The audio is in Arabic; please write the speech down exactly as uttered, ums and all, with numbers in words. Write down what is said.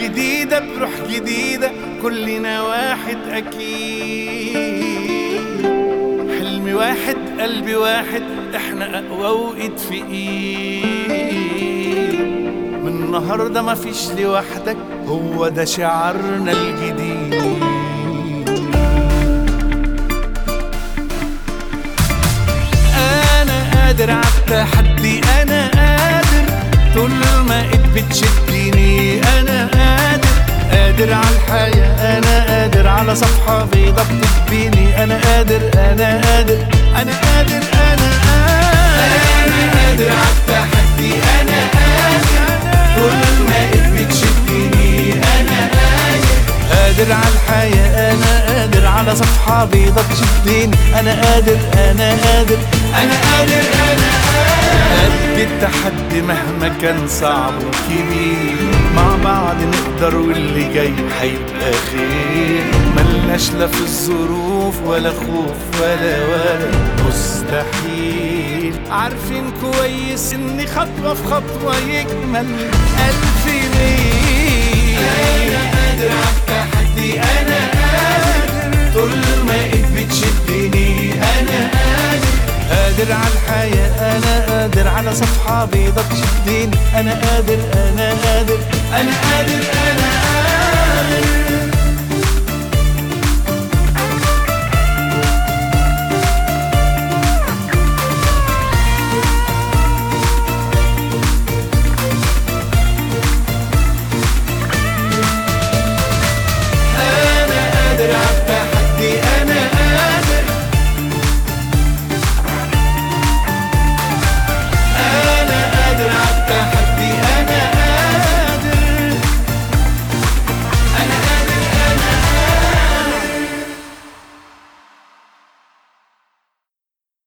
جديدة بروح جديدة، كلنا واحد أكيد. حلمي واحد قلبي واحد، احنا أقوى وإيد في إيد. من النهاردة مفيش لوحدك، هو ده شعارنا الجديد. أنا قادر عالتحدي، أنا قادر طول ما إيد بتشدني. أنا قادر قادر عالحياة، أنا قادر على صفحة بيضة بتكفيني. أنا قادر أنا قادر أنا قادر أنا قادر أنا قادر عالتحدي، أنا قادر طول ما إيد بتشدني. أنا قادر قادر عالحياة، أنا قادر على صفحة بيضة تشدني. أنا قادر أنا قادر أنا قادر أنا قد التحدي مهما كان صعب وكبير. مع بعض نقدر واللي جاي هيبقى خير. ملناش لا في الظروف ولا خوف ولا ولا مستحيل. عارفين كويس إن خطوة في خطوة يكمل ألف ميل. أنا قادر عالتحدي، أنا قادر طول ما إيد بتشدني. أنا قادر قادر عالحياة، أنا قادر على صفحة بيضة تشدني. أنا قادر أنا قادر أنا قادر أنا قادر